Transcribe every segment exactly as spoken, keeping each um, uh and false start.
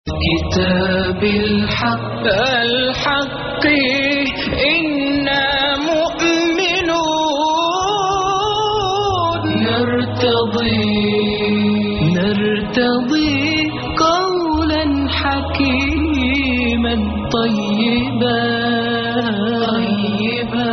كتاب الحق الحق إنا مؤمنون نرتضي نرتضي قولا حكيما طيبا طيبا.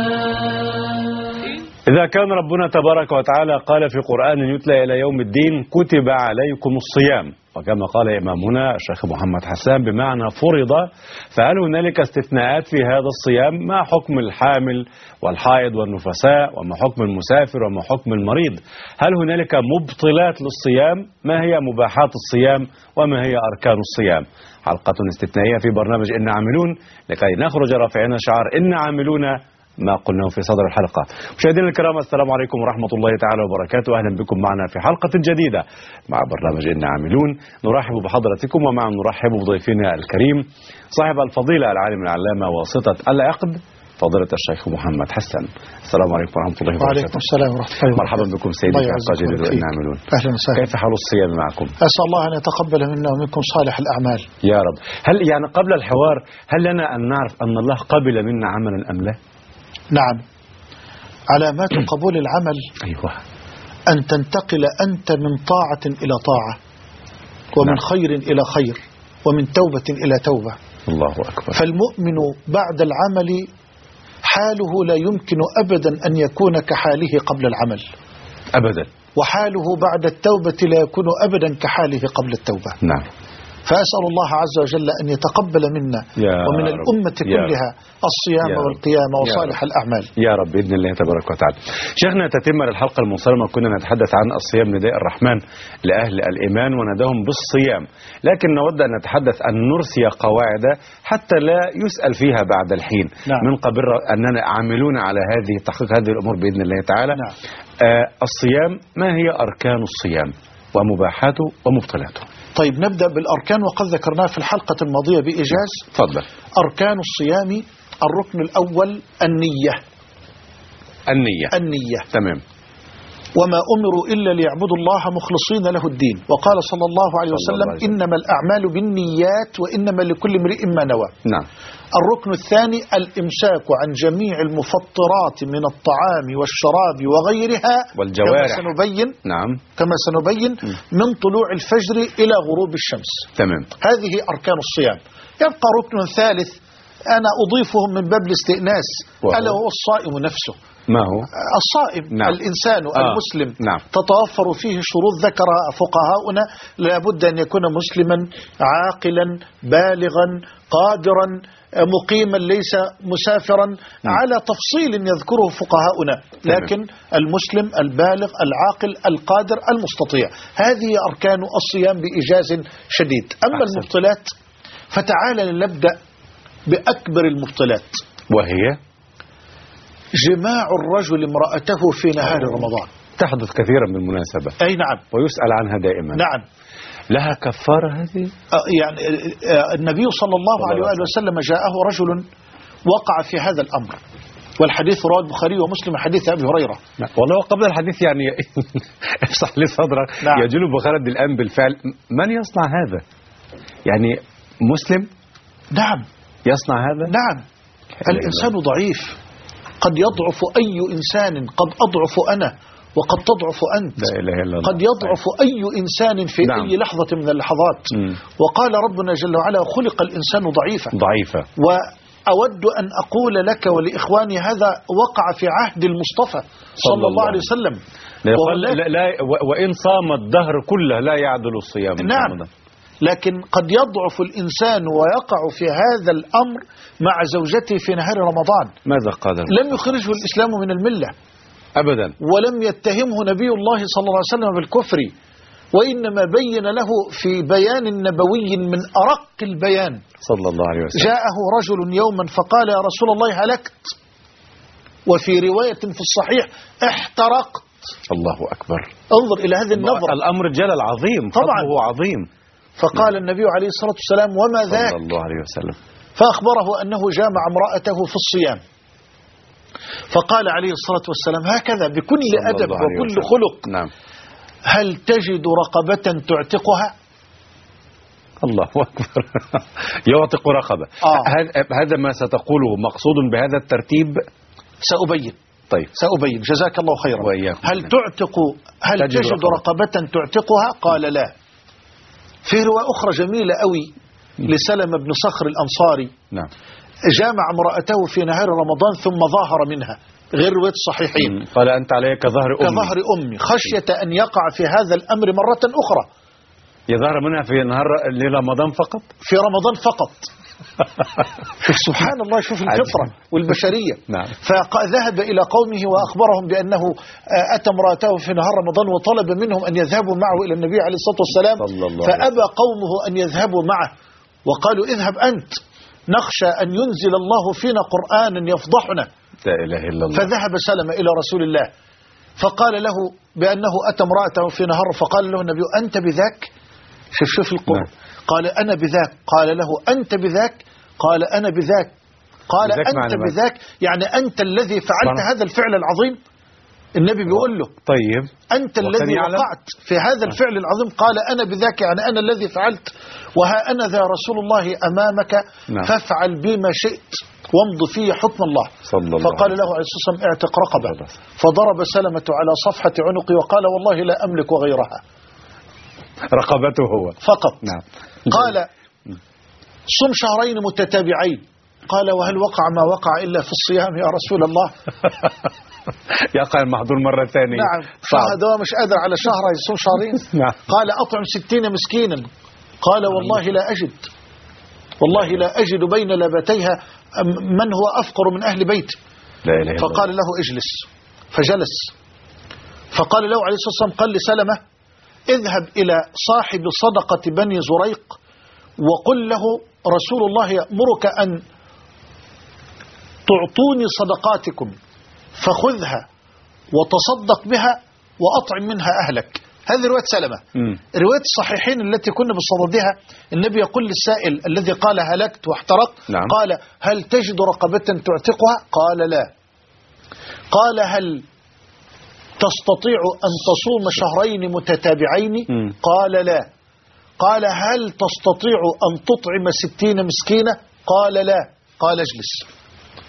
إذا كان ربنا تبارك وتعالى قال في قرآن يتلى إلى يوم الدين كتب عليكم الصيام، وكما قال إمامنا الشيخ محمد حسان بمعنى فرض، فهل هنالك استثناءات في هذا الصيام؟ ما حكم الحامل والحائض والنفساء، وما حكم المسافر، وما حكم المريض؟ هل هنالك مبطلات للصيام؟ ما هي مباحات الصيام؟ وما هي أركان الصيام؟ حلقة استثنائية في برنامج إن عاملون لكي نخرج رافعين شعار إن عاملون ما قلناه في صدر الحلقة. مشاهدينا الكرام، السلام عليكم ورحمة الله تعالى وبركاته. أهلا بكم معنا في حلقة جديدة مع برنامج إن عاملون. نرحب بحضراتكم ومع نرحب بضيفنا الكريم صاحب الفضيلة العالم العلامة واسطة العقد فضيلة الشيخ محمد حسان. السلام عليكم ورحمة الله وبركاته. وعليكم السلام ورحمة الله وبركاته. مرحبا بكم سيدي في حلقة جديدة إن عاملون. أهلا وسهلا. كيف حال الصيام معكم؟ أسأل الله أن يتقبل منا ومنكم صالح الأعمال يا رب. هل يعني قبل الحوار هل لنا أن نعرف أن الله قبل منا عملا أم لا؟ نعم. علامات قبول العمل أيوة. أن تنتقل أنت من طاعة إلى طاعة، ومن نعم. خير إلى خير، ومن توبة إلى توبة. الله أكبر. فالمؤمن بعد العمل حاله لا يمكن أبدا أن يكون كحاله قبل العمل أبدا، وحاله بعد التوبة لا يكون أبدا كحاله قبل التوبة. نعم. فأسأل الله عز وجل أن يتقبل منا ومن رب. الأمة كلها الصيام والقيام وصالح الأعمال يا رب بإذن الله تبارك وتعالى. شيخنا، تتم الحلقة المنصرمة كنا نتحدث عن الصيام نداء الرحمن لأهل الإيمان ونداهم بالصيام، لكن نود أن نتحدث أن نرسي قواعد حتى لا يسأل فيها بعد الحين. نعم. من قبل أننا عاملون على هذه تحقيق هذه الأمور بإذن الله تعالى. نعم. آه الصيام، ما هي أركان الصيام ومباحاته ومبطلاته؟ طيب نبدأ بالأركان، وقد ذكرناه في الحلقة الماضية بإيجاز. تفضل. أركان الصيام: الركن الأول النية. النية. النية. تمام. وما أمروا إلا ليعبدوا الله مخلصين له الدين، وقال صلى الله عليه وسلم إنما الأعمال بالنيات وإنما لكل امرئ ما نوى. نعم. الركن الثاني الإمساك عن جميع المفطرات من الطعام والشراب وغيرها والجوارح كما سنبين. نعم. كما سنبين من طلوع الفجر إلى غروب الشمس. تمام. هذه أركان الصيام. يبقى ركن ثالث أنا أضيفه من باب الاستئناس، ألا هو الصائم نفسه. ما هو؟ الصائم. نعم. الإنسان آه. المسلم. نعم. تتوفر فيه شروط ذكر فقهاؤنا، لابد أن يكون مسلما عاقلا بالغا قادرا مقيما ليس مسافرا، م. على تفصيل يذكره فقهاؤنا، لكن المسلم البالغ العاقل القادر المستطيع. هذه أركان الصيام بإيجاز شديد. أما أحسن. المبطلات فتعالى نبدأ بأكبر المبطلات، وهي جماع الرجل امرأته في نهار رمضان. تحدث كثيرا بالمناسبة. أي نعم. ويسأل عنها دائما. نعم. لها كفارة هذه؟ يعني النبي صلى الله عليه وآله وسلم جاءه رجل وقع في هذا الأمر، والحديث رواه البخاري ومسلم حديث أبي هريرة. نعم. والله قبل الحديث يعني افصح لي صدرك. نعم. يجول بخارد الآن بالفعل من يصنع هذا؟ يعني مسلم؟ نعم. يصنع هذا؟ نعم. الإنسان ضعيف، قد يضعف أي إنسان، قد أضعف أنا وقد تضعف أنت. لا إله إلا الله. قد يضعف أي إنسان في نعم. أي لحظة من اللحظات. م. وقال ربنا جل وعلا خلق الإنسان ضعيفا. ضعيفا. وأود أن أقول لك ولإخواني هذا وقع في عهد المصطفى صلى, صلى الله عليه وسلم. لا لا لا وإن صام الدهر كله لا يعدل الصيام. نعم. لكن قد يضعف الإنسان ويقع في هذا الأمر مع زوجته في نهار رمضان. ماذا قال؟ لم يخرجه الإسلام من الملة أبدا، ولم يتهمه نبي الله صلى الله عليه وسلم بالكفر، وإنما بين له في بيان نبوي من أرق البيان صلى الله عليه وسلم. جاءه رجل يوما فقال يا رسول الله هلكت، وفي رواية في الصحيح احترقت. الله أكبر. انظر إلى هذه النظرة. الأمر جلل عظيم طبعا، هو عظيم. فقال النبي عليه الصلاة والسلام وما ذاك؟ صلى الله عليه وسلم. فأخبره أنه جامع امرأته في الصيام، فقال عليه الصلاة والسلام هكذا بكل أدب وكل خلق. نعم. هل تجد رقبة تعتقها؟ الله أكبر. يعتق رقبة. آه. هذا ما ستقوله مقصود بهذا الترتيب؟ سأبين. طيب سأبين جزاك الله خيرا. وإياكم. هل تعتق هل تجد تجد رقبة. رقبة تعتقها؟ قال لا. في رواية أخرى جميلة قوي لسلم بن صخر الأنصاري، نعم، جامع امرأته في نهار رمضان ثم ظاهر منها، غير رواية الصحيحين، قال أنت علي كظهر أمي كظهر أمي، خشية أن يقع في هذا الأمر مرة أخرى. يظهر منها في نهار لرمضان فقط؟ في رمضان فقط. شوف سبحان الله، شوف الفطرة والبشرية. نعم. فذهب إلى قومه وأخبرهم بأنه أتى امرأته في نهار رمضان وطلب منهم أن يذهبوا معه إلى النبي عليه الصلاة والسلام، فأبى قومه أن يذهبوا معه وقالوا اذهب أنت، نخشى أن ينزل الله فينا قرآنا يفضحنا. لا إله إلا الله. فذهب سلم إلى رسول الله فقال له بأنه أتى امرأته في نهار، فقال له النبي أنت بذاك؟ شوف شوف القرآن. قال أنا بذاك. قال له أنت بذاك؟ قال أنا بذاك. قال بذاك أنت بذاك يعني أنت الذي فعلت صنع. هذا الفعل العظيم. النبي بيقول له طيب أنت الذي وقعت في هذا الفعل العظيم. قال أنا بذاك يعني أنا الذي فعلت، وها أنا ذا رسول الله أمامك. نعم. فافعل بما شئت وامض فيه حكم الله. صلى الله فقال له عليه الصلاة والسلام اعتق رقبة. فضرب سلمة على صفحة عنقي وقال والله لا أملك غيرها. رقبته هو فقط. نعم. قال صم شهرين متتابعين. قال وهل وقع ما وقع إلا في الصيام يا رسول الله؟ يقع المحظور مرة ثانية. نعم. شهد مش قادر على شهر يصوم شهرين. نعم. قال أطعم ستين مسكينا. قال والله لا أجد، والله لا أجد بين لابتيها من هو أفقر من أهل بيت. لا إله إلا فقال له اجلس، فجلس. فقال له عليه الصلاة والسلام قال لسلمة اذهب إلى صاحب صدقة بني زريق وقل له رسول الله يأمرك أن تعطوني صدقاتكم فخذها وتصدق بها وأطعم منها أهلك. هذه رواية سلمة. مم. رواية الصحيحين التي كنا بصددها النبي يقول للسائل الذي قال هلكت واحترقت. نعم. قال هل تجد رقبة تعتقها؟ قال لا. قال هل تستطيع أن تصوم شهرين متتابعين؟ مم. قال لا. قال هل تستطيع أن تطعم ستين مسكينة؟ قال لا. قال اجلس.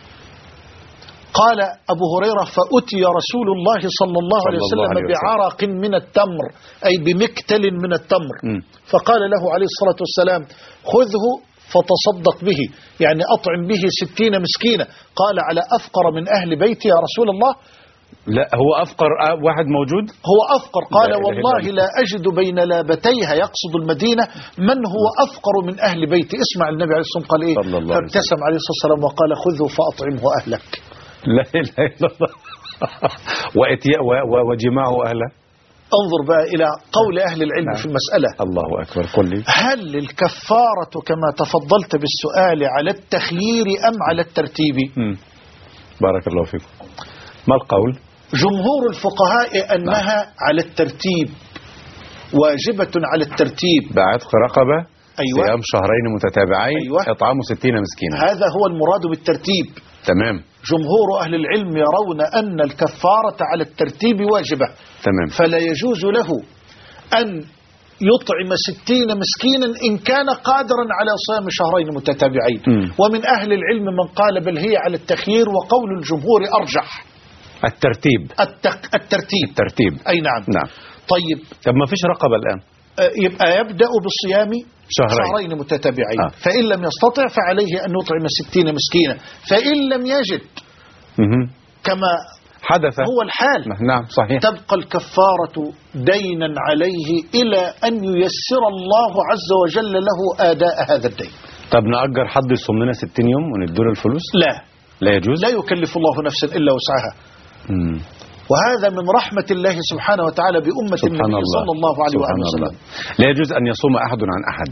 قال أبو هريرة فأتي رسول الله صلى الله عليه وسلم بعرق من التمر، أي بمكتل من التمر. م. فقال له عليه الصلاة والسلام خذه فتصدق به، يعني أطعم به ستين مسكينة. قال على أفقر من أهل بيتي يا رسول الله؟ لا هو أفقر واحد موجود. هو أفقر. قال لا والله لا أجد بين لابتيها يقصد المدينة من هو أفقر من أهل بيتي. اسمع النبي عليه الصلاة والسلام قال إيه؟ فابتسم عليه الصلاة والسلام وقال خذه فأطعمه أهلك. لا إله إلا الله. وإتياء وجماعه أهله. انظر بقى إلى قول أهل العلم. نعم. في المسألة. الله أكبر. قل لي هل الكفارة كما تفضلت بالسؤال على التخيير أم على الترتيب؟ م. بارك الله فيكم. ما القول؟ جمهور الفقهاء أنها نعم. على الترتيب، واجبة على الترتيب. بعتق رقبة. أيوة. صيام شهرين متتابعين. أيوة. إطعام ستين مسكينا. هذا هو المراد بالترتيب. تمام. جمهور أهل العلم يرون أن الكفارة على الترتيب واجبة. تمام. فلا يجوز له أن يطعم ستين مسكينا إن كان قادرا على صيام شهرين متتابعين. م. ومن أهل العلم من قال بل هي على التخيير، وقول الجمهور أرجح. الترتيب. التق... الترتيب. الترتيب. أي نعم. نعم. طيب. طب ما فيش رقبة الآن. يبقى يبدأ بالصيام شهرين, شهرين متتابعين. آه. فإن لم يستطع فعليه أن يطعم ستين مسكينا. فإن لم يجد مه. كما حدث هو الحال. نعم صحيح. تبقى الكفارة دينا عليه إلى أن ييسر الله عز وجل له آداء هذا الدين. طب نأجر حد يصوم لنا ستين يوم ونديله الفلوس؟ لا لا يجوز. لا يكلف الله نفسا إلا وسعها. مم. وهذا من رحمة الله سبحانه وتعالى بأمة النبي صلى الله عليه وآله وسلم. لا يجوز أن يصوم أحد عن أحد.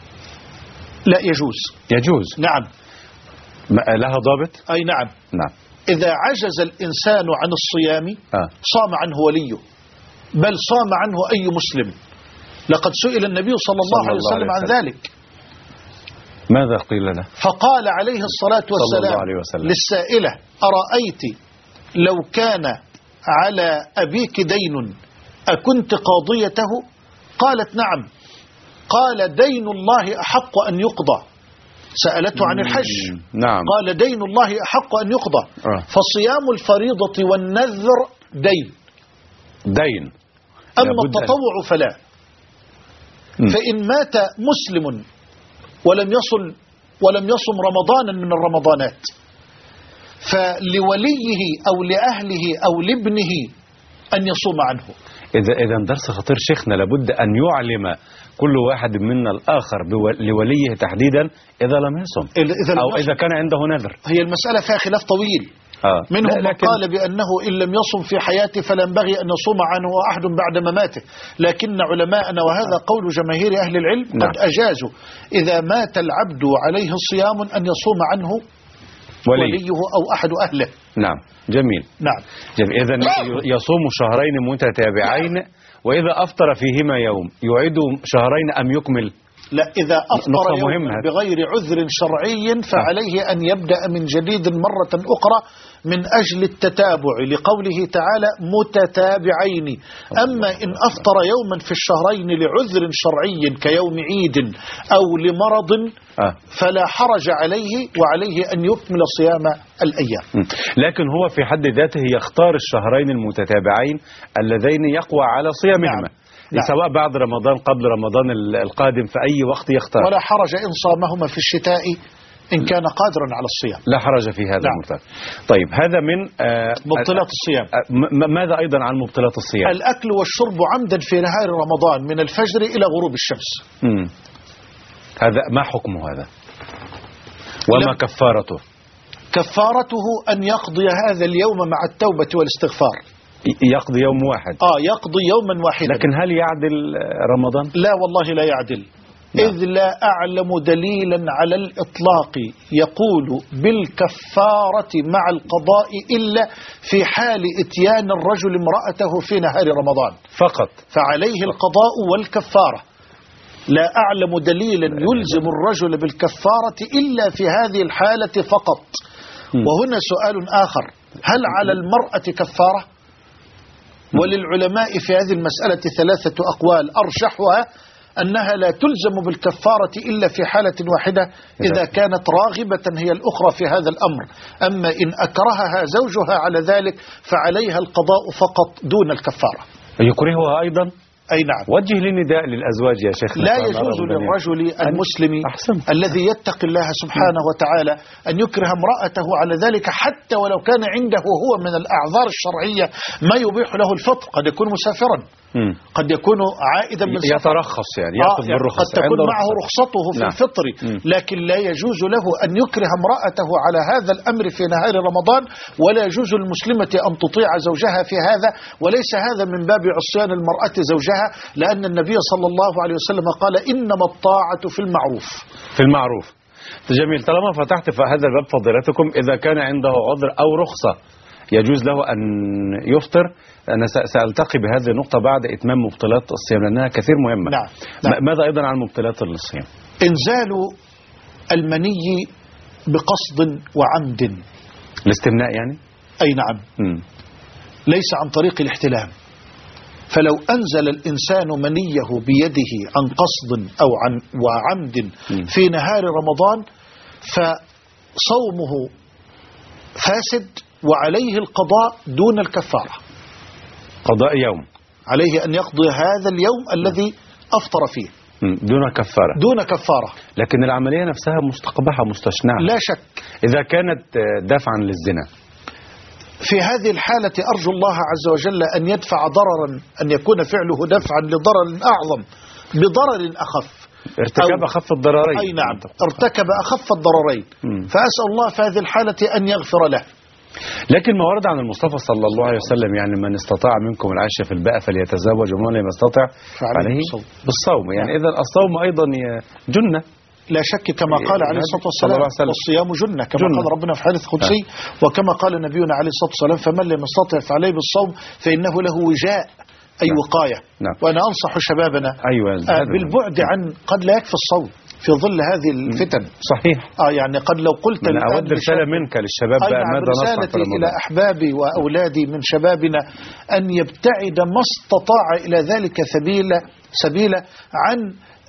لا يجوز. يجوز. نعم. لها ضابط. أي نعم. نعم. إذا عجز الإنسان عن الصيام آه. صام عنه وليه، بل صام عنه أي مسلم. لقد سئل النبي صلى الله, صلى الله عليه وسلم عن ذلك. ماذا قيل له؟ فقال عليه الصلاة والسلام عليه وسلم للسائلة أرأيت لو كان على أبيك دين أكنت قاضيته؟ قالت نعم. قال دين الله أحق أن يقضى. سألته عن الحج، نعم. قال دين الله أحق أن يقضى. آه. فصيام الفريضة والنذر دين، دين. أما التطوع فلا. م. فإن مات مسلم ولم يصل ولم يصم رمضانا من الرمضانات، فلوليه أو لأهله أو لابنه أن يصوم عنه. إذا إذا درس خطير شيخنا، لابد أن يعلم كل واحد منا الآخر لوليه تحديدا إذا لم يصم إذا أو إذا كان عنده نذر. هي المسألة فيها خلاف طويل. آه. منهم من لكن... قال بأنه إن لم يصم في حياته فلا ينبغي أن يصوم عنه أحد بعد مماته، لكن علماءنا وهذا قول جماهير أهل العلم نعم. قد أجازوا إذا مات العبد عليه صيام أن يصوم عنه ولي. وليه أو أحد أهله. نعم جميل. نعم جميل. إذن يصوم شهرين متتابعين، وإذا أفطر فيهما يوم يعيد شهرين أم يكمل؟ لا، إذا أفطر يوما بغير عذر شرعي فعليه أن يبدأ من جديد مرة أخرى من أجل التتابع، لقوله تعالى متتابعين. أما إن أفطر يوما في الشهرين لعذر شرعي كيوم عيد أو لمرض فلا حرج عليه، وعليه أن يكمل صيام الأيام. لكن هو في حد ذاته يختار الشهرين المتتابعين اللذين يقوى على صيامهما. نعم. سواء بعد رمضان قبل رمضان القادم في أي وقت يختار، ولا حرج إن صامهما في الشتاء إن كان قادرا على الصيام، لا حرج في هذا. نعم. المرتب. طيب هذا من آه مبطلات الصيام. آه ماذا أيضا عن مبطلات الصيام؟ الأكل والشرب عمدا في نهار رمضان من الفجر إلى غروب الشمس. مم. هذا ما حكمه هذا؟ وما لم... كفارته؟ كفارته أن يقضي هذا اليوم مع التوبة والاستغفار. يقضي يوم واحد؟ آه يقضي يوما واحدا. لكن هل يعدل رمضان؟ لا والله لا يعدل. نعم. إذ لا أعلم دليلا على الإطلاق يقول بالكفارة مع القضاء إلا في حال إتيان الرجل امرأته في نهار رمضان فقط، فعليه القضاء والكفارة. لا أعلم دليلا يلزم الرجل بالكفارة إلا في هذه الحالة فقط. وهنا سؤال آخر، هل على المرأة كفارة؟ وللعلماء في هذه المسألة ثلاثة أقوال، أرجحها أنها لا تلزم بالكفارة إلا في حالة واحدة إذا كانت راغبة هي الأخرى في هذا الأمر. أما إن أكرهها زوجها على ذلك فعليها القضاء فقط دون الكفارة. يكرهها أيضا؟ أي نعم. وجه لي نداء للأزواج يا شيخ. لا يجوز للرجل المسلم الذي يتقي الله سبحانه وتعالى أن يكره امرأته على ذلك، حتى ولو كان عنده هو من الأعذار الشرعية ما يبيح له الفطر. قد يكون مسافرا، مم. قد يكون عائدا من سفر، يترخص يعني يأخذ آه يعني بالرخص، قد تكون معه رخصته في نعم. الفطر. مم. لكن لا يجوز له أن يكره امرأته على هذا الأمر في نهار رمضان، ولا يجوز للمسلمة أن تطيع زوجها في هذا. وليس هذا من باب عصيان المرأة زوجها، لأن النبي صلى الله عليه وسلم قال إنما الطاعة في المعروف. في المعروف. جميل. طالما فتحت في هذا الباب فضيلتكم، إذا كان عنده عذر أو رخصة يجوز له أن يفطر. أنا سألتقي بهذه النقطة بعد إتمام مبطلات الصيام لأنها كثير مهمة. نعم. نعم. ماذا أيضا عن مبطلات الصيام؟ إنزال المني بقصد وعمد. الاستمناء يعني؟ أي نعم. م. ليس عن طريق الاحتلام. فلو أنزل الإنسان منيه بيده عن قصد أو عن وعمد م. في نهار رمضان فصومه فاسد، وعليه القضاء دون الكفارة. قضاء يوم، عليه أن يقضي هذا اليوم الذي أفطر فيه دون كفارة. دون كفارة. لكن العملية نفسها مستقبحة مستشنعة لا شك. إذا كانت دفعا للزنا، في هذه الحالة أرجو الله عز وجل أن يدفع ضررا، أن يكون فعله دفعا لضرر أعظم بضرر أخف. ارتكب أخف الضررين. أي نعم، ارتكب أخف الضررين. م. فأسأل الله في هذه الحالة أن يغفر له. لكن ما ورد عن المصطفى صلى الله عليه وسلم يعني من استطاع منكم العيش في الباء فليتزوج ومن لم يستطع عليه بالصوم. يعني إذا الصوم أيضا جنة لا شك، كما قال عليه الصلاة والسلام والصيام جنة، كما جنة. قال ربنا في حديث قدسي، وكما قال نبينا عليه الصلاة والسلام فمن لم يستطع فعليه بالصوم فإنه له وجاء أي نعم. وقاية. نعم. وأنا أنصح شبابنا أيوة. آه بالبعد عن قد لا يكفي الصوم في ظل هذه الفتن. صحيح. آه يعني قد لو قلت أنا أود رسالة منك للشباب بقى ماذا نصح في رمضان؟ إلى أحبابي وأولادي من شبابنا أن يبتعد ما استطاع إلى ذلك سبيلا سبيلا عن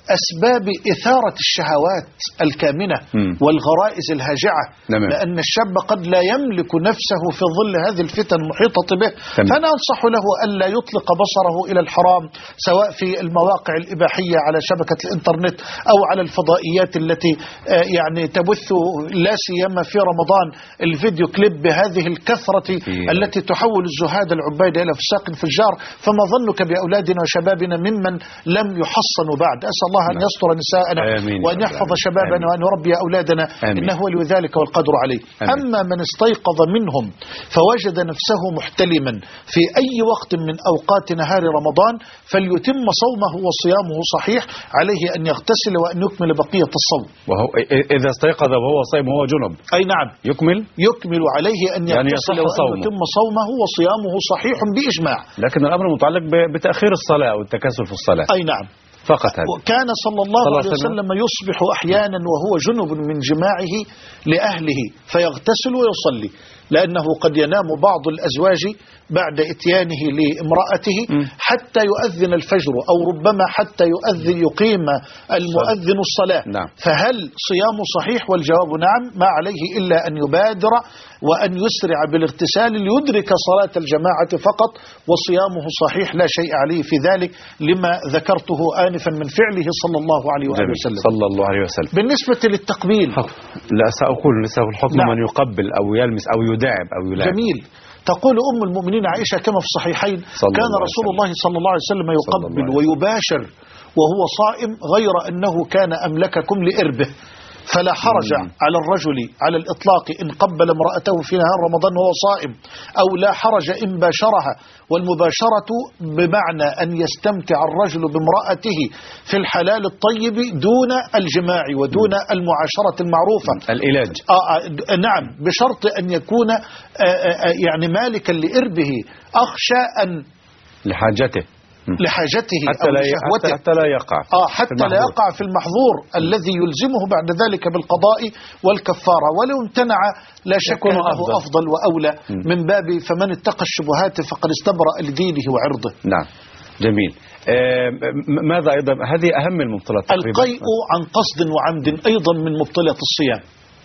أسباب إثارة الشهوات الكامنة مم. والغرائز الهاجعة. نعم. لأن الشاب قد لا يملك نفسه في ظل هذه الفتن المحيطة به. تمام. فأنا أنصح له ألا يطلق بصره إلى الحرام، سواء في المواقع الإباحية على شبكة الإنترنت أو على الفضائيات التي آه، يعني تبث لا سيما في رمضان الفيديو كليب بهذه الكثرة إيه. التي تحول الزهاد العباد إلى فساق فجار. فما ظنك بأولادنا وشبابنا ممن لم يحصنوا بعد؟ أسأل الله أن يستر نساءنا آمين. وأن يحفظ شبابنا آمين. وأن يربي أولادنا، آمين. إنه ولي ذلك والقدر عليه. آمين. أما من استيقظ منهم فوجد نفسه محتلما في أي وقت من أوقات نهار رمضان فليتم صومه وصيامه صحيح، عليه أن يغتسل وأن يكمل بقية الصوم. وهو إذا استيقظ وهو صائم وهو جنب أي نعم، يكمل، يكمل عليه أن يعني يغتسل يصح وأن صومه. يتم صومه وصيامه صحيح بإجماع. لكن الأمر متعلق ب- بتأخير الصلاة أو التكاسل في الصلاة أي نعم. فقط هذا. وكان صلى الله صلى الله عليه عليه وسلم وسلم يصبح أحيانا وهو جنب من جماعه لأهله فيغتسل ويصلي، لأنه قد ينام بعض الأزواج بعد إتيانه لامرأته حتى يؤذن الفجر، أو ربما حتى يؤذن يقيم المؤذن الصلاة. نعم. فهل صيامه صحيح؟ والجواب نعم، ما عليه إلا أن يبادر وأن يسرع بالاغتسال ليدرك صلاة الجماعة فقط، وصيامه صحيح لا شيء عليه في ذلك لما ذكرته آنفا من فعله صلى الله عليه وآله وسلم. صلى الله عليه وسلم. بالنسبة للتقبيل، لا سأقول لسه الحكم نعم. من يقبل أو يلمس أو يداعب أو يلاعب. جميل. تقول أم المؤمنين عائشة كما في الصحيحين كان رسول الله صلى الله عليه وسلم يقبل ويباشر وهو صائم، غير أنه كان أملككم لإربه، فلا حرج مم. على الرجل على الإطلاق إن قبل امرأته في نهار رمضان وهو صائم، أو لا حرج إن باشرها. والمباشرة بمعنى أن يستمتع الرجل بامرأته في الحلال الطيب دون الجماع ودون المعاشرة المعروفة، العلاج. آه آه نعم، بشرط أن يكون آه آه يعني مالكا لإربه، أخشى أن لحاجته لحاجته حتى أو لا لشهوته، حتى, حتى لا يقع آه حتى لا يقع في المحظور الذي يلزمه بعد ذلك بالقضاء والكفارة. ولو امتنع لا شك يكون أنه أفضل, أفضل وأولى م. من باب فمن اتقى الشبهات فقد استبرأ لدينه وعرضه. نعم. جميل. آه ماذا أيضا؟ هذه أهم المبطلات تقريبا. القيء عن قصد وعمد أيضا من مبطلات الصيام.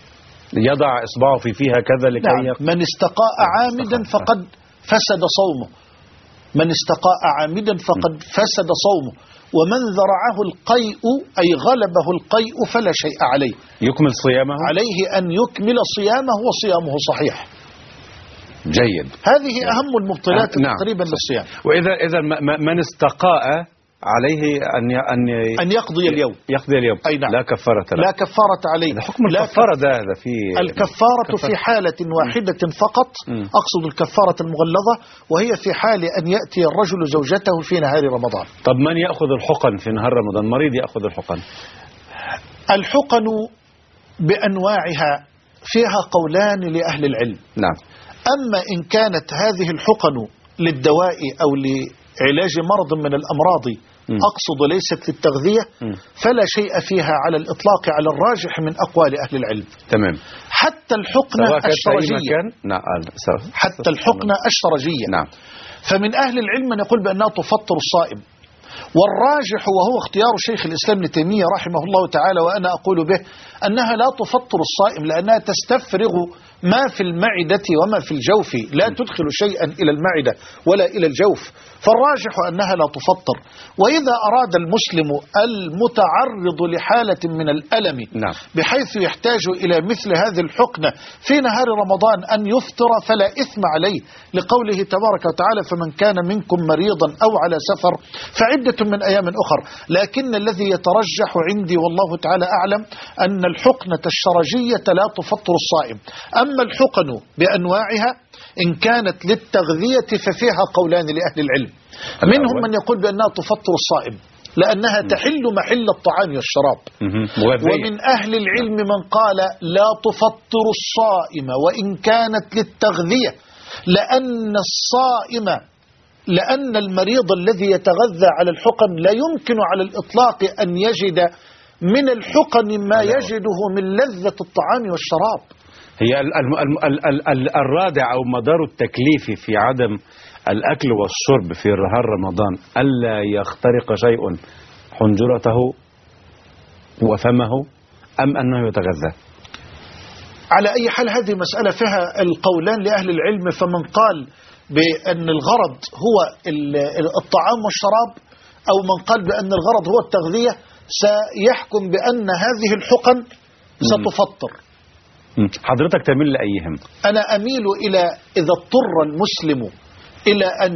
يضع إصبعه في فيها كذا لكي نعم. يق... من استقاء عامدا فقد فسد صومه، من استقاء عامدا فقد فسد صومه. ومن ذرعه القيء أي غلبه القيء فلا شيء عليه، يكمل صيامه، عليه أن يكمل صيامه وصيامه صحيح. جيد. هذه أهم المبطلات آه نعم. تقريبا للصيام. وإذا إذا من استقاء عليه أن أن أن يقضي اليوم يقضي اليوم أي نعم. لا كفارة له. لا كفارة عليه. حكم الكفارة ده هذا في الكفارة كفارة. في حالة واحدة فقط، م. أقصد الكفارة المغلظة، وهي في حال أن يأتي الرجل زوجته في نهار رمضان. طب من يأخذ الحقن في نهار رمضان؟ مريض يأخذ الحقن. الحقن بأنواعها فيها قولان لأهل العلم. نعم. أما إن كانت هذه الحقن للدواء أو لعلاج مرض من الأمراض، م. أقصد ليست للتغذية، م. فلا شيء فيها على الإطلاق على الراجح من أقوال أهل العلم. تمام. حتى الحقنة الشرجية، نعم. حتى الحقنة الشرجية، نعم. فمن أهل العلم من يقول بأنها تفطر الصائم، والراجح وهو اختيار شيخ الإسلام ابن تيمية رحمه الله تعالى وأنا أقول به أنها لا تفطر الصائم، لأنها تستفرغ ما في المعدة وما في الجوف، لا تدخل شيئا إلى المعدة ولا إلى الجوف، فالراجح أنها لا تفطر. وإذا أراد المسلم المتعرض لحالة من الألم، نعم. بحيث يحتاج إلى مثل هذه الحقنة في نهار رمضان أن يفطر فلا إثم عليه، لقوله تبارك وتعالى فمن كان منكم مريضا أو على سفر فعدة من أيام أخر. لكن الذي يترجح عندي والله تعالى أعلم أن الحقنة الشرجية لا تفطر الصائم. أما الحقن بأنواعها إن كانت للتغذية ففيها قولان لأهل العلم، منهم من يقول بأنها تفطر الصائم لأنها تحل محل الطعام والشراب، ومن أهل العلم من قال لا تفطر الصائم وإن كانت للتغذية، لأن الصائم لأن المريض الذي يتغذى على الحقن لا يمكن على الإطلاق أن يجد من الحقن ما يجده من لذة الطعام والشراب. هي ال ال ال ال ال الرادع أو مدار التكليف في عدم الأكل والشرب في نهار رمضان ألا يخترق شيء حنجرته وفمه أم أنه يتغذى؟ على أي حال هذه مسألة فيها القولان لأهل العلم، فمن قال بأن الغرض هو الطعام والشراب أو من قال بأن الغرض هو التغذية سيحكم بأن هذه الحقن ستفطر. حضرتك تميل لأيهم؟ أنا أميل إلى إذا اضطر المسلم إلى أن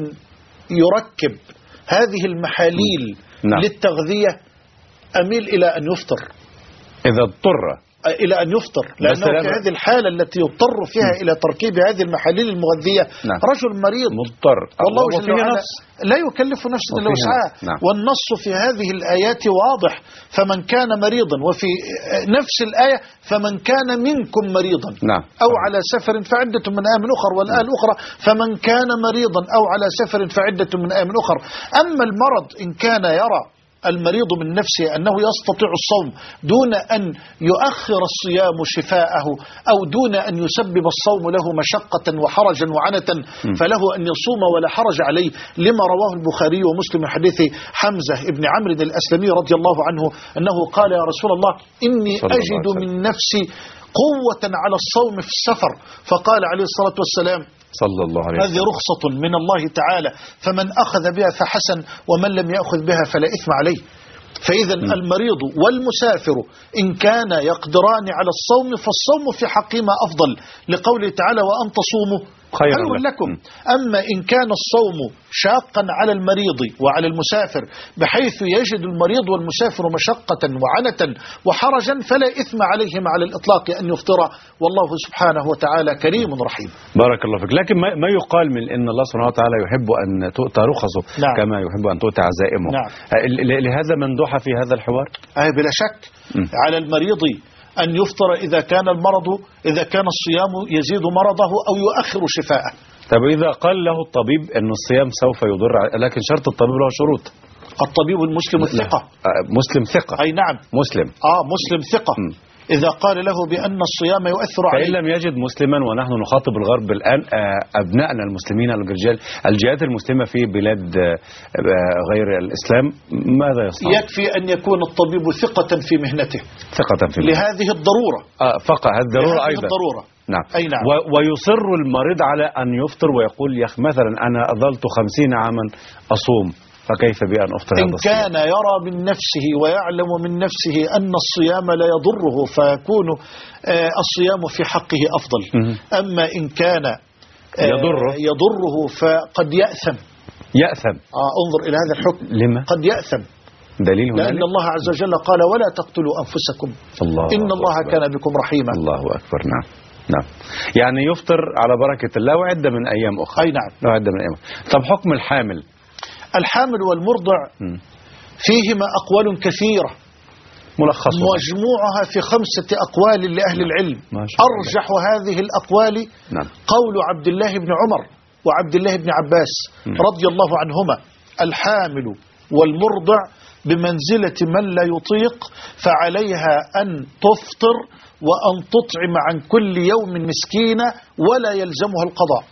يركب هذه المحاليل نعم. للتغذية أميل إلى أن يفطر، إذا اضطر إلى أن يفطر، لأنه في هذه الحالة التي يضطر فيها م. إلى تركيب هذه المحاليل المغذية نعم. رجل مريض مضطر، والله جل وعلا لا يكلف نفسا إلا وسعها. نعم. والنص في هذه الآيات واضح، فمن كان مريضا، وفي نفس الآية فمن كان منكم مريضا نعم. أو على سفر فعدة من أيام أخر، والآية الأخرى فمن كان مريضا أو على سفر فعدة من أيام أخر. أما المرض إن كان يرى المريض من نفسه أنه يستطيع الصوم دون أن يؤخر الصيام شفاءه أو دون أن يسبب الصوم له مشقة وحرجا وعنة، فله أن يصوم ولا حرج عليه، لما رواه البخاري ومسلم من حديث حمزة بن عمرو الأسلمي رضي الله عنه أنه قال: يا رسول الله إني أجد من نفسي قوة على الصوم في السفر، فقال عليه الصلاة والسلام: صلى الله عليه وسلم: هذه رخصة من الله تعالى، فمن أخذ بها فحسن ومن لم يأخذ بها فلا إثم عليه. فإذا م. المريض والمسافر إن كان يقدران على الصوم فالصوم في حقهما أفضل، لقوله تعالى: وأن تصوموا خير لكم. أما إن كان الصوم شاقا على المريض وعلى المسافر بحيث يجد المريض والمسافر مشقة وعنة وحرجا فلا إثم عليهم على الإطلاق أن يفطر، والله سبحانه وتعالى كريم رحيم. بارك الله فيك. لكن ما يقال من إن الله سبحانه وتعالى يحب أن تؤتى رخصه نعم. كما يحب أن تؤتى عزائمه نعم. لهذا مندوحة في هذا الحوار؟ أي بلا شك م. على المريض أن يفطر إذا كان المرض إذا كان الصيام يزيد مرضه أو يؤخر شفاءه. طب إذا قال له الطبيب أن الصيام سوف يضر، لكن شرط الطبيب له شروط. الطبيب المسلم الثقة. مسلم ثقة. أي نعم مسلم. آه مسلم ثقة. م. إذا قال له بأن الصيام يؤثر عليه. فإن لم يجد مسلما، ونحن نخاطب الغرب الآن أبنائنا المسلمين الرجال الجهات المسلمة في بلاد غير الإسلام، ماذا يصنع؟ يكفي أن يكون الطبيب ثقة في مهنته. ثقة في مهنته لهذه الضرورة. آه فقط هذه الضرورة لهذه أيضا. الضرورة. نعم. أي نعم. ويصر المريض على أن يفطر ويقول: يا أخي مثلا أنا أظلت خمسين عاما أصوم، فكيف بأن أفطر؟ إن كان يرى من نفسه ويعلم من نفسه أن الصيام لا يضره فيكون آه الصيام في حقه أفضل. أما إن كان آه يضره يضره فقد يأثم. يأثم. آه انظر إلى هذا الحكم. لما؟ قد يأثم. دليل هنالك؟ لأن الله عز وجل قال: ولا تقتلوا أنفسكم الله إن الله أكبر. كان بكم رحيما. الله أكبر. نعم نعم. يعني يفطر على بركة الله وعدة من أيام أخرى. أي نعم. وعدة من أيام. طب حكم الحامل؟ الحامل والمرضع فيهما أقوال كثيرة ملخصة مجموعها في خمسة أقوال لأهل العلم. أرجح هذه الأقوال نعم. قول عبد الله بن عمر وعبد الله بن عباس رضي الله عنهما: الحامل والمرضع بمنزلة من لا يطيق، فعليها أن تفطر وأن تطعم عن كل يوم مسكينة ولا يلزمها القضاء.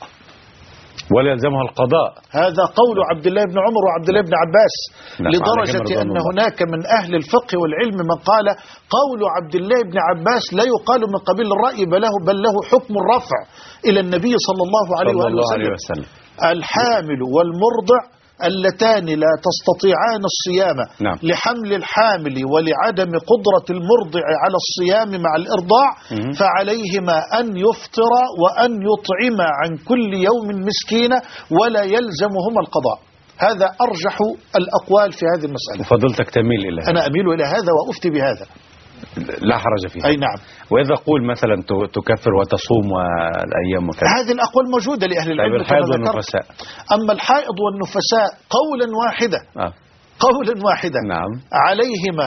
ولا يلزمها القضاء. هذا قول عبد الله بن عمر وعبد الله بن عباس. نعم. لدرجة أن هناك من أهل الفقه والعلم من قال قول عبد الله بن عباس لا يقال من قبيل الرأي، بل له, بل له حكم الرفع إلى النبي صلى الله عليه صلى الله وسلم. عليه وسلم. الحامل والمرضع اللتان لا تستطيعان الصيام نعم. لحمل الحامل ولعدم قدرة المرضع على الصيام مع الإرضاع، فعليهما أن يفطر وأن يطعم عن كل يوم مسكينة ولا يلزمهما القضاء. هذا أرجح الأقوال في هذه المسألة. وفضلتك تميل إلى هذا؟ أنا أميل إلى هذا وأفتي بهذا. لا حرج فيها. أي نعم. وإذا قول مثلا تكفر وتصوم والأيام وكذا، هذه الأقوال موجودة لأهل العلم. طيب الحائض والنفساء؟ أما الحائض والنفساء قولا واحدة آه. قولا واحدا نعم. عليهما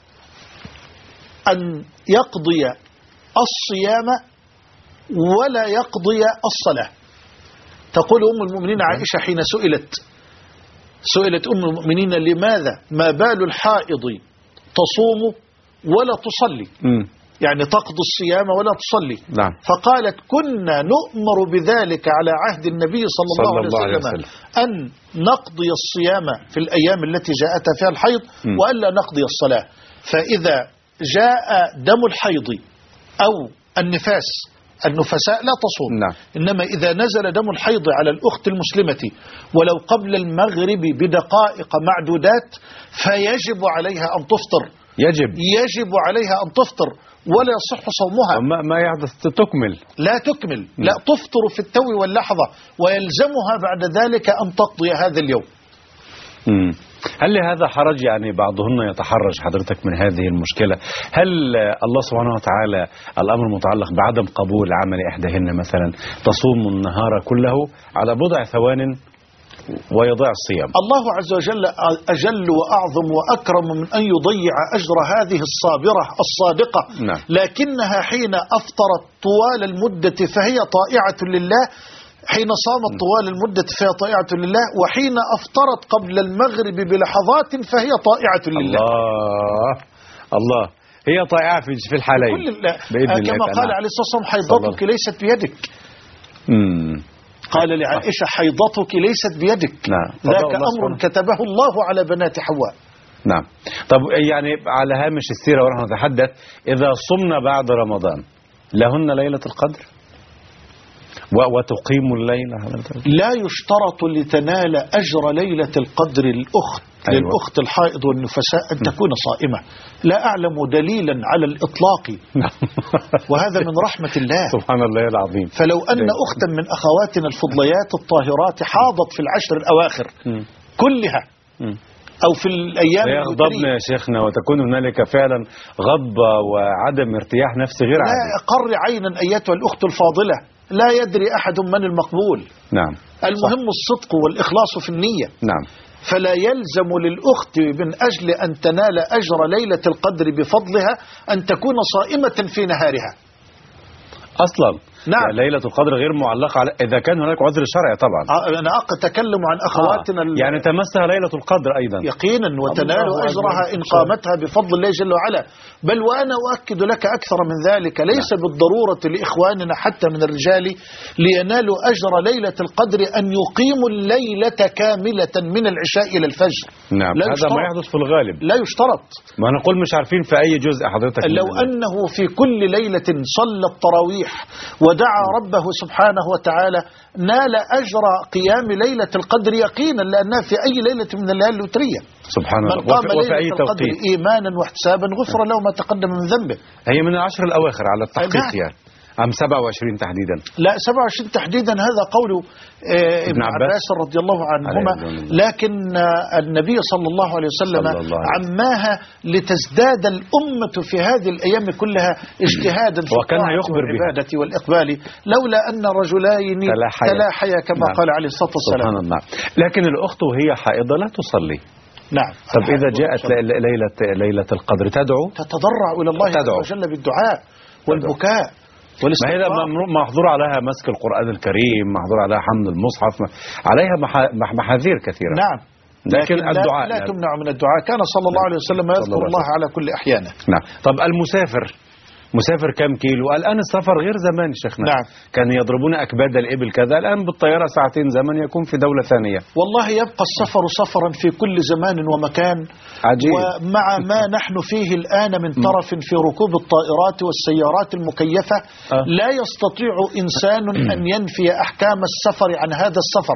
أن يقضي الصيام ولا يقضي الصلاة. تقول أم المؤمنين عائشة حين سئلت سئلت أم المؤمنين: لماذا ما بال الحائض تصوم ولا تصلي؟ م. يعني تقضي الصيام ولا تصلي. نعم. فقالت: كنا نؤمر بذلك على عهد النبي صلى الله, صلى الله عليه وسلم أن نقضي الصيام في الأيام التي جاءت فيها الحيض م. وألا نقضي الصلاة. فإذا جاء دم الحيض أو النفاس، النفساء لا تصوم. نعم. إنما إذا نزل دم الحيض على الأخت المسلمة ولو قبل المغرب بدقائق معدودات فيجب عليها أن تفطر. يجب يجب عليها أن تفطر ولا يصح صومها. ما, ما يحدث تكمل لا تكمل، لا تفطر في التو واللحظة، ويلزمها بعد ذلك أن تقضي هذا اليوم. مم. هل لهذا حرج؟ يعني بعضهن يتحرج حضرتك من هذه المشكلة. هل الله سبحانه وتعالى الأمر متعلق بعدم قبول عمل إحداهن مثلا تصوم النهار كله على بضع ثوان ويضيع الصيام؟ الله عز وجل أجل وأعظم وأكرم من أن يضيع أجر هذه الصابرة الصادقة. نعم. لكنها حين أفطرت طوال المدة فهي طائعة لله، حين صامت طوال المدة فهي طائعة لله، وحين أفطرت قبل المغرب بلحظات فهي طائعة لله. الله الله، هي طائعة في في الحالين بإذن الله. كما قال عليه الصلاة والسلام حيضتك ليست بيدك. مم. قال لعائشة حيضتك ليست بيدك. نعم. ذاك أمر كتبه الله على بنات حواء. نعم. طب يعني على هامش السيرة ونحن نتحدث، إذا صمنا بعد رمضان لهن ليلة القدر وتقيم الليلة؟ لا يشترط لتنال أجر ليلة القدر الأخت أيوة. للأخت الحائض والنفساء أن تكون صائمة. لا أعلم دليلا على الإطلاق وهذا من رحمة الله سبحان الله العظيم. فلو أن أختا من أخواتنا الفضليات الطاهرات حاضت في العشر الأواخر كلها أو في الأيام يغضبنا يا شيخنا وتكون هنالك فعلا غضبة وعدم ارتياح نفسي غير عادي. لا قر عينا أيتها الأخت الفاضلة، لا يدري أحد من المقبول. نعم. المهم صح. الصدق والإخلاص في النية. نعم. فلا يلزم للأخت من أجل أن تنال أجر ليلة القدر بفضلها أن تكون صائمة في نهارها أصلا. نعم. يعني ليلة القدر غير معلقة على إذا كان هناك عذر شرعي طبعا. أنا أتكلم عن أخواتنا آه. يعني تمسها ليلة القدر أيضا يقينا وتنال أجرها إن قامتها بفضل الله جل وعلا. بل وأنا أؤكد لك أكثر من ذلك، ليس نعم. بالضرورة لإخواننا حتى من الرجال لينالوا أجر ليلة القدر أن يقيموا الليلة كاملة من العشاء إلى الفجر. نعم. لا هذا يشترط. ما يحدث في الغالب. لا يشترط. ما نقول مش عارفين في أي جزء حضرتك. لو أنه في كل ليلة صلى التراويح ودعا ربه سبحانه وتعالى نال أجر قيام ليلة القدر يقينا، لأنها في أي ليلة من الليالي الوترية. سبحان الله. من قام ليلة القدر إيمانا واحتسابا غفر له ما تقدم من ذنبه. هي من العشر الأواخر على التحقيق يعني أم سبعة وعشرين تحديدا؟ لا سبعة وعشرين تحديدا، هذا قول آه ابن عباس رضي الله عنهما، لكن آه النبي صلى الله عليه وسلم عماها لتزداد الأمة في هذه الأيام كلها اجتهادا في وكان يخبر بالعبادة والإقبال لولا أن رجلين تلاحيا كما نعم. قال عليه الصلاة والسلام. سبحان الله. لكن الأخت وهي حائضة لا تصلي. نعم. طب إذا جاءت ليلة ليلة القدر تدعو تتضرع إلى الله عز وجل بالدعاء والبكاء. ما هي محظور عليها مسك القرآن الكريم، محظور عليها حمل المصحف، عليها محاذير كثيرة. نعم. لكن, لكن الدعاء لا, لا تمنع من الدعاء. كان صلى الله عليه وسلم يذكر الله على كل أحيانه. نعم. طب المسافر مسافر كم كيلو؟ الآن السفر غير زمان شيخنا. نعم. كان يضربون أكباد الإبل كذا، الآن بالطيارة ساعتين زمن يكون في دولة ثانية. والله يبقى السفر سفرا في كل زمان ومكان. عجيب. ومع ما نحن فيه الآن من طرف في ركوب الطائرات والسيارات المكيفة أه. لا يستطيع إنسان أن ينفي أحكام السفر عن هذا السفر،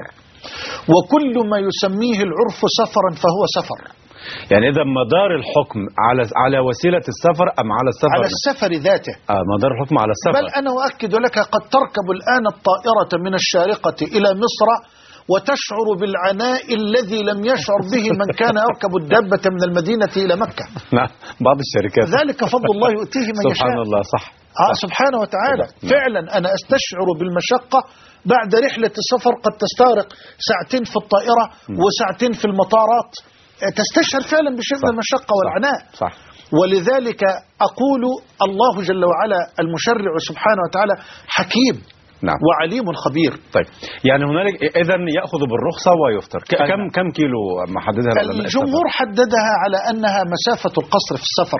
وكل ما يسميه العرف سفرا فهو سفر. يعني إذا مدار الحكم على على وسيلة السفر أم على السفر؟ على السفر ذاته. آه مدار الحكم على السفر. بل أنا أؤكد لك قد تركب الآن الطائرة من الشارقة إلى مصر وتشعر بالعناء الذي لم يشعر به من كان يركب الدابة من المدينة إلى مكة. نعم. بعض الشركات. ذلك فضل الله يؤتيه من يشاء. سبحان الله. صح. آه سبحانه وتعالى. فعلا أنا أستشعر بالمشقة بعد رحلة السفر، قد تستغرق ساعتين في الطائرة وساعتين في المطارات، تستشعر فعلا بشيء من المشقة والعناء. صح. ولذلك أقول الله جل وعلا المشرع سبحانه وتعالى حكيم. نعم. وعليم خبير. طيب يعني هنالك إذن يأخذ بالرخصة ويفطر. كم كم كيلو محددها؟ الجمهور حددها على أنها مسافة القصر في السفر،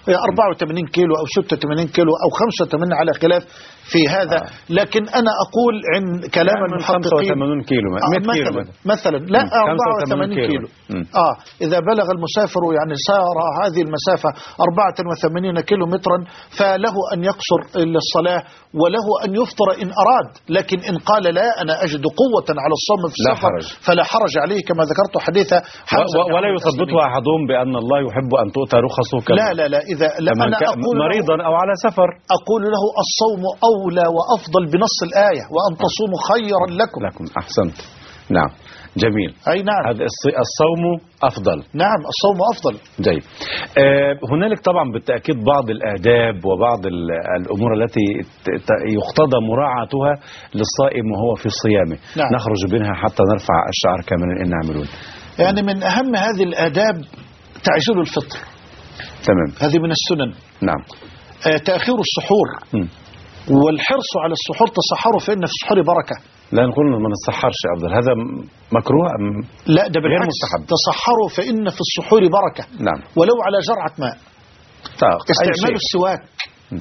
أربعة وثمانين كيلو أو ستة وثمانين كيلو أو خمسة وثمانين على خلاف في هذا. آه. لكن أنا أقول عن كلام يعني المحققين خمسة وثمانين كيلو مئة آه كيلو مثلا, مثلا لا أربعة وثمانين كيلو, كيلو. آه إذا بلغ المسافر يعني سار هذه المسافة أربعة وثمانين كيلو مترا فله أن يقصر الصلاة وله أن يفطر إن أراد. لكن إن قال لا أنا أجد قوة على الصوم في السفر فلا حرج عليه كما ذكرت حديث حمزة. ولا يثبتها أحدهم بأن الله يحب أن تؤتى رخصه كما لا لا لا إذا لا أنا أقول مريضا أو على سفر أقول له الصوم أولى وأفضل بنص الآية وأن تصوموا خيرا لكم. لكم أحسنت. نعم جميل. أي نعم هذا الصوم أفضل. نعم الصوم أفضل. جيد. آه هنالك طبعا بالتأكيد بعض الآداب وبعض الأمور التي يقتضى مراعاتها للصائم وهو في صيامه. نعم. نخرج منها حتى نرفع الشعر كما إن عملون. يعني من أهم هذه الآداب تعجيل الفطر. تمام. هذه من السنن. نعم. آه تأخير السحور م. والحرص على السحور. تصحروا فإن في السحور بركة. لا نقول ما نسحرش يا أفضل، هذا مكروه أم لا ده غير مستحب. تصحروا فإن في السحور بركة. نعم. ولو على جرعة ماء. طيب. استعمال السواك م.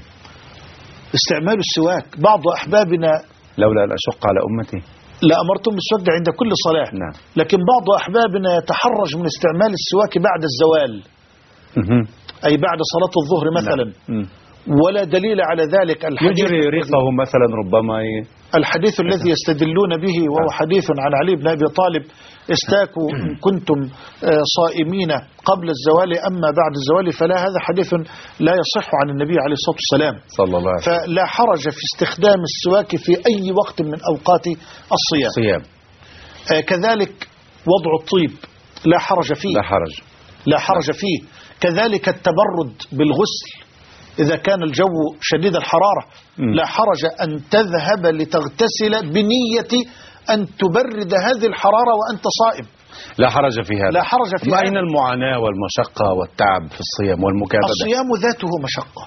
استعمال السواك. بعض أحبابنا لولا أن أشق على أمتي لأمرتم بالسواك عند كل صلاة. نعم. لكن بعض أحبابنا يتحرج من استعمال السواك بعد الزوال م- أي بعد صلاة الظهر مثلا. نعم. ولا دليل على ذلك. الحديث يجري ريقه مثلا ربما ي... الحديث الذي يستدلون به وهو حديث عن علي بن أبي طالب استاكوا إن كنتم صائمين قبل الزوال أما بعد الزوال فلا. هذا حديث لا يصح عن النبي عليه الصلاة والسلام صلى الله عليه وسلم. فلا حرج في استخدام السواك في أي وقت من أوقات الصيام. صيام. آه كذلك وضع الطيب لا حرج فيه. لا حرج لا حرج فيه. كذلك التبرد بالغسل إذا كان الجو شديد الحرارة م. لا حرج أن تذهب لتغتسل بنية أن تبرد هذه الحرارة وأنت صائم. لا حرج في هذا. لا حرج في هذا. أين المعاناة والمشقة والتعب في الصيام والمكابدة؟ الصيام ذاته مشقة.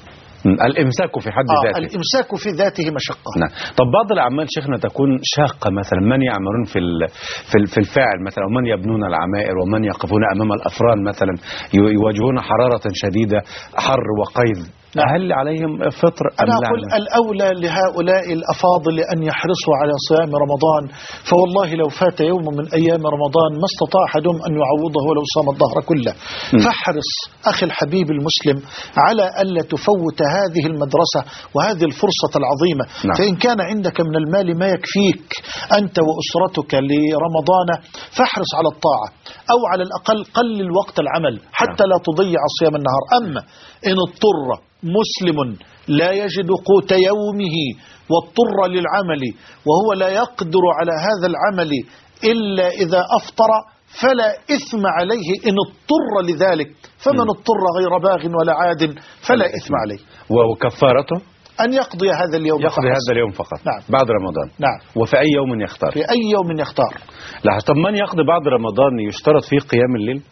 الإمساك في حد آه ذاته. الإمساك في ذاته مشقة. نعم. طب بعض الأعمال شيخنا تكون شاقة مثلا من يعملون في في الفاعل مثلا ومن يبنون العمائر ومن يقفون أمام الأفران مثلا يواجهون حرارة شديدة حر وقيظ. نعم. هل عليهم فطر أم لا؟ أنا أقول الأولى لهؤلاء الأفاضل أن يحرصوا على صيام رمضان فوالله لو فات يوم من أيام رمضان ما استطاع أحدهم أن يعوضه ولو صام الظهر كله. م. فاحرص أخي الحبيب المسلم على ألا تفوت هذه المدرسة وهذه الفرصة العظيمة. نعم. فإن كان عندك من المال ما يكفيك أنت وأسرتك لرمضان فاحرص على الطاعة أو على الأقل قلل وقت العمل حتى لا تضيع صيام النهار. أما إن اضطر مسلم لا يجد قوت يومه واضطر للعمل وهو لا يقدر على هذا العمل إلا إذا أفطر فلا إثم عليه إن اضطر لذلك. فمن اضطر غير باغ ولا عاد فلا إثم عليه. وكفارته أن يقضي هذا اليوم يقضي فقط. هذا اليوم فقط. نعم. بعد رمضان. نعم. وفي أي يوم يختار؟ في أي يوم يختار. لا طب من يقضي بعد رمضان يشترط فيه قيام الليل؟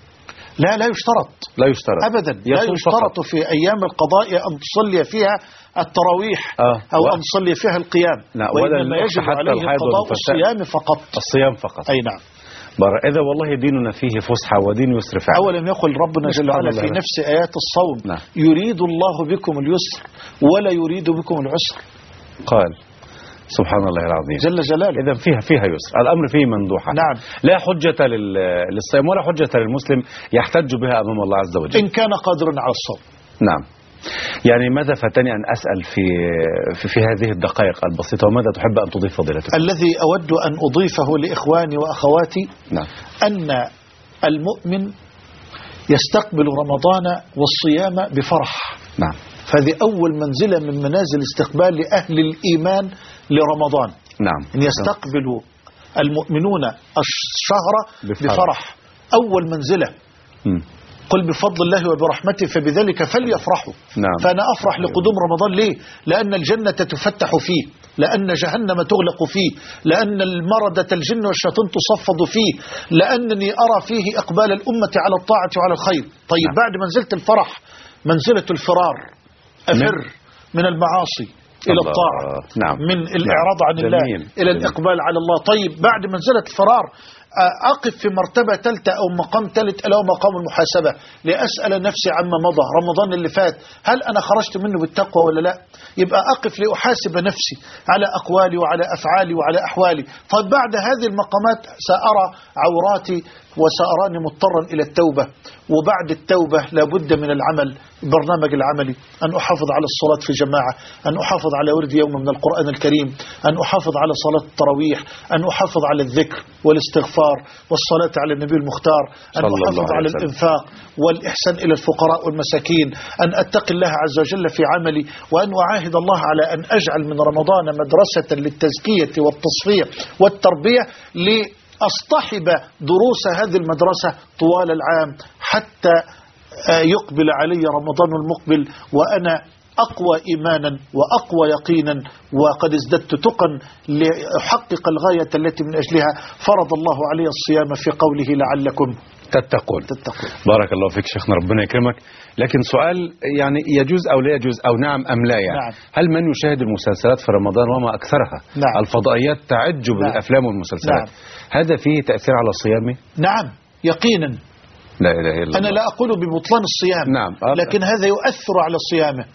لا لا يشترط. لا يشترط أبدا. لا يشترط في أيام القضاء أن تصلي فيها التراويح آه. أو و... أن تصلي فيها القيام. وإنما يجب عليه قضاء الصيام فقط. الصيام فقط. أي نعم. إذا والله ديننا فيه فسحة ودين يسر فعلا. أولم يقل ربنا جل وعلا في نفس آيات الصوم نعم. يريد الله بكم اليسر ولا يريد بكم العسر. قال سبحان الله العظيم جل جلاله. إذا فيها فيها يسر. الأمر فيه مندوحة. نعم. لا حجة للصيام ولا حجة للمسلم يحتج بها أمام الله عز وجل إن كان قادرا على الصوم. نعم. يعني ماذا فاتني أن أسأل في, في في هذه الدقائق البسيطة وماذا تحب أن تضيف فضيلتك؟ الذي أود أن أضيفه لإخواني وأخواتي نعم. أن المؤمن يستقبل رمضان والصيام بفرح. نعم. فهذه أول منزلة من منازل استقبال أهل الإيمان لرمضان. نعم. أن يستقبل المؤمنون الشهر بفرح, بفرح. أول منزلة. م. قل بفضل الله وبرحمته فبذلك فليفرحوا. نعم. فأنا أفرح لقدوم رمضان ليه؟ لأن الجنة تفتح فيه، لأن جهنم تغلق فيه، لأن المردة الجن والشياطين تصفد فيه، لأنني أرى فيه إقبال الأمة على الطاعة وعلى الخير. طيب نعم. بعد منزلة الفرح منزلة الفرار. أفر نعم. من المعاصي إلى الطاعة. نعم. من الإعراض عن جميل. الله إلى الإقبال على الله. طيب بعد منزلة الفرار أقف في مرتبة ثالثة أو مقام ثالث ألا مقام المحاسبة، لأسأل نفسي عما مضى رمضان اللي فات، هل أنا خرجت منه بالتقوى ولا لا؟ يبقى أقف لأحاسب نفسي على أقوالي وعلى أفعالي وعلى أحوالي. طيب بعد هذه المقامات سأرى عوراتي وسأراني مضطرا إلى التوبة، وبعد التوبة لابد من العمل، البرنامج العملي، أن أحافظ على الصلاة في جماعة، أن أحافظ على ورد يوم من القرآن الكريم، أن أحافظ على صلاة التراويح، أن أحافظ على الذكر والاستغفار والصلاة على النبي المختار، أن أحافظ على الإنفاق والإحسان إلى الفقراء والمساكين، أن أتقي الله عز وجل في عملي، وأن أعاهد الله على أن أجعل من رمضان مدرسة للتزكية والتصفية والتربية، لأصطحب دروس هذه المدرسة طوال العام حتى يقبل علي رمضان المقبل وأنا أقوى إيمانا وأقوى يقينا، وقد ازددت تقا لأحقق الغاية التي من أجلها فرض الله علي الصيام في قوله لعلكم تتقون. تتقون. بارك الله فيك شيخنا، ربنا يكرمك. لكن سؤال يعني يجوز أو لا يجوز أو نعم أم لا يعني. نعم. هل من يشاهد المسلسلات في رمضان وما أكثرها؟ نعم. الفضائيات تعج بالأفلام نعم. والمسلسلات. نعم. هذا فيه تأثير على صيامي؟ نعم يقينا. لا إله إلا الله. أنا لا أقول ببطلان الصيام. نعم. لكن هذا يؤثر على صيامه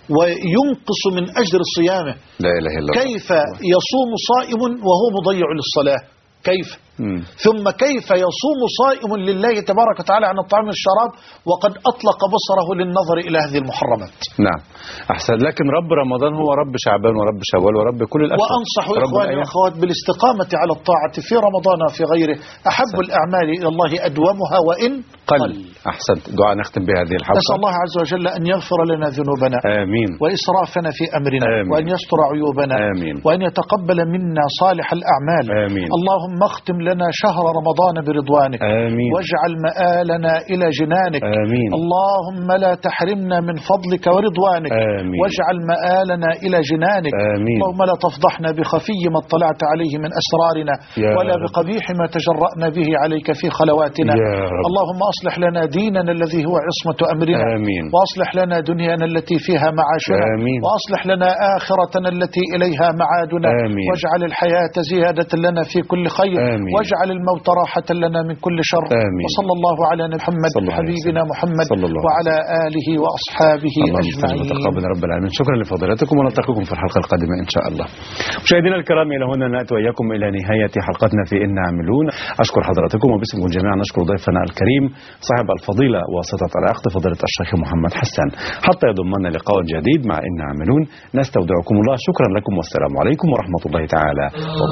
وينقص من أجر صيامه. لا إله إلا الله. كيف يصوم صائم وهو مضيع للصلاة؟ كيف؟ مم. ثم كيف يصوم صائم لله تبارك وتعالى عن الطعام والشراب وقد أطلق بصره للنظر إلى هذه المحرمات؟ نعم أحسن. لكن رب رمضان هو رب شعبان ورب شوال ورب كل الأشهر. وأنصح إخواني والأخوات بالاستقامة على الطاعة في رمضان وفي غيره. أحب أحسن. الأعمال إلى الله أدومها وإن قل, قل. أحسنت. دعاء نختم بهذه الحلقة. نسأل الله عز وجل أن يغفر لنا ذنوبنا آمين، وإسرافنا في أمرنا آمين، وأن يستر عيوبنا آمين، وأن يتقبل منا صالح الأعمال آمين. اللهم اختم لنا شهر رمضان برضوانك آمين. واجعل مآلنا إلى جنانك آمين. اللهم لا تحرمنا من فضلك ورضوانك آمين. واجعل مآلنا إلى جنانك آمين. اللهم لا تفضحنا بخفي ما اطلعت عليه من أسرارنا ولا بقبيح ما تجرأنا به عليك في خلواتنا. اللهم أصلح لنا ديننا الذي هو عصمة أمرنا آمين. وأصلح لنا دنيانا التي فيها معاشنا آمين. وأصلح لنا آخرتنا التي إليها معادنا آمين. واجعل الحياة زيادة لنا في كل خير آمين. واجعل الموت راحة لنا من كل شر. آمين. وصلى الله على محمد حبيبنا محمد وعلى آله وأصحابه أجمعين. تقبل رب العالمين. شكرا لفضيلتكم ونلتقيكم في الحلقة القادمة إن شاء الله. مشاهدينا الكرام إلى هنا نأتي وإياكم إلى نهاية حلقتنا في إن عاملون. أشكر حضراتكم وباسمكم جميعا نشكر ضيفنا الكريم صاحب الفضيلة واسطة العقد فضيلة الشيخ محمد حسان. حتى يضمنا لقاء جديد مع إن عاملون نستودعكم الله. شكرا لكم والسلام عليكم ورحمة الله تعالى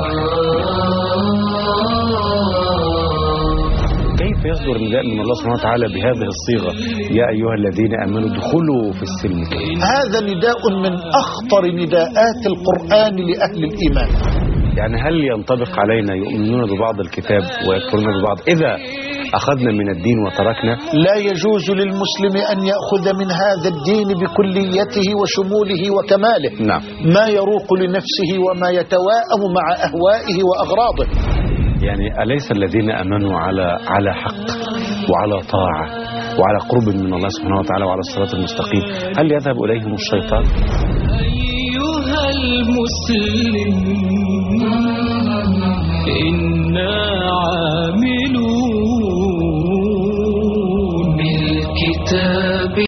وبركاته. كيف يصدر نداء من الله سبحانه وتعالى بهذه الصيغة يا أيها الذين آمنوا ادخلوا في السلم؟ هذا نداء من أخطر نداءات القرآن لأهل الإيمان. يعني هل ينطبق علينا يؤمنون ببعض الكتاب ويكفرون ببعض إذا أخذنا من الدين وتركنا؟ لا يجوز للمسلم أن يأخذ من هذا الدين بكليته وشموله وكماله. نعم. ما يروق لنفسه وما يتواءم مع أهوائه وأغراضه. يعني أليس الذين أمنوا على على حق وعلى طاعة وعلى قرب من الله سبحانه وتعالى وعلى الصراط المستقيم هل يذهب إليهم الشيطان؟ أيها المسلم